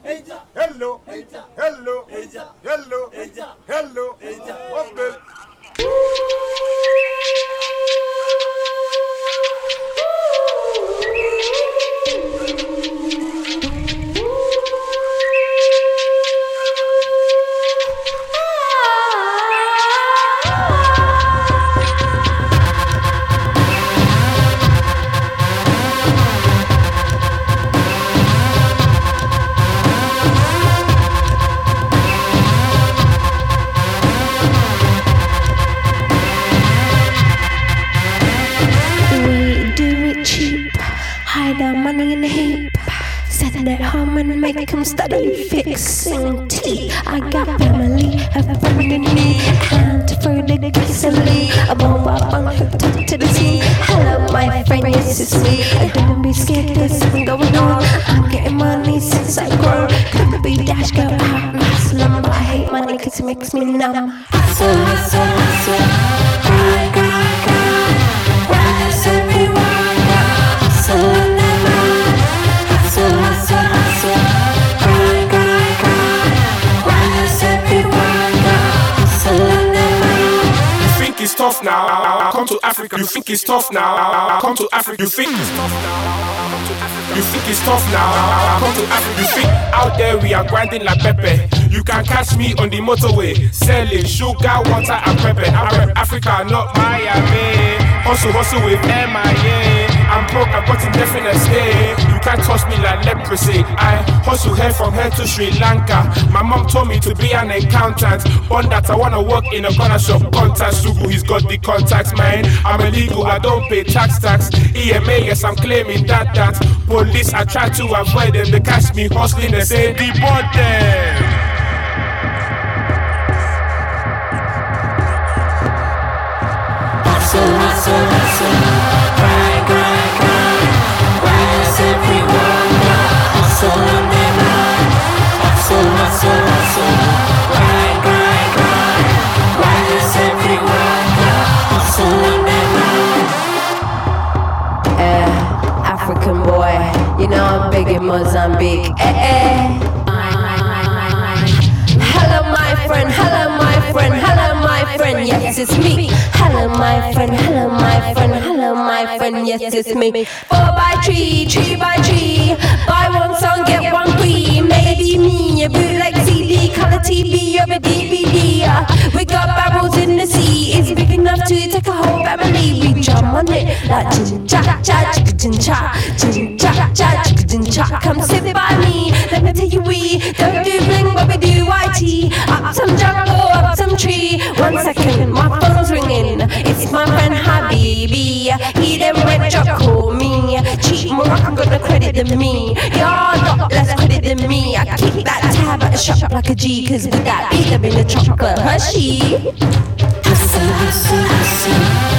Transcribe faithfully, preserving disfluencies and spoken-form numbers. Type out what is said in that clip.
hello, hello, hello, hello, hello. Hide our money in a heap. Set it at home and make them study fixing tea. I got family, a friend in me, and to further easily. A bomb up on hooked up to the sea. Hello, my friend, yes, it's me. I don't be scared, there's something going on. I'm getting money since I grow. Could be dash, go out, hustling, but I hate money cause it makes me numb. Hustle, hustle, hustle, cry, cry, cry. Rise everyone, hustle. It's tough now, come to Africa. You think it's tough now, come to Africa. You think it's tough now, come to Africa. You think it's tough now, come to Africa. You think out there we are grinding like Pepe. You can catch me on the motorway, selling sugar, water and pepper. I rep Africa, not Miami. Hustle, hustle with M I A. I'm broke, I've got indefinite stay. You can't toss me like leprosy. I hustle here from here to Sri Lanka. My mom told me to be an accountant. Born that I wanna work in a corner shop. Contact Sugu, he's got the contacts, man. I'm illegal, I don't pay tax tax. E M A, yes, I'm claiming that that. Police, I try to avoid them. They catch me hustling, they say deport them. Hustle, hustle, hustle, cry, cry, cry. Rise everyone, hustle on their mind. Hustle, hustle, hustle, cry, cry, cry. Rise everyone, hustle on their mind. Eh, African boy, you know I'm big in Mozambique. Eh, eh. Hello, my friend, hello, my friend, hello, my friend, yes, it's me. Hello, my friend, hello, my friend, hello, my friend, yes, it's me. Four by three, three by three. Buy one song, get one free. Maybe me, a bootleg C D, color T V, or a D V D. Uh, we got barrels in the sea, it's big enough to take a whole family. We jump on it like chin cha cha, chicka chin cha, chin cha cha, chicka chin cha. Come sit by me, let me tell you we don't do bling, but we do Y T. Up some jungle, up some tree. One second, my phone's ringing. It's my friend Habibi. He then went job call me. Cheap Morocco got the credit than me. Y'all got less credit than me. I keep that tab at the shop like a G. Cause with that beat, I've been a chocolate Hershey. Hustle, hustle, hustle.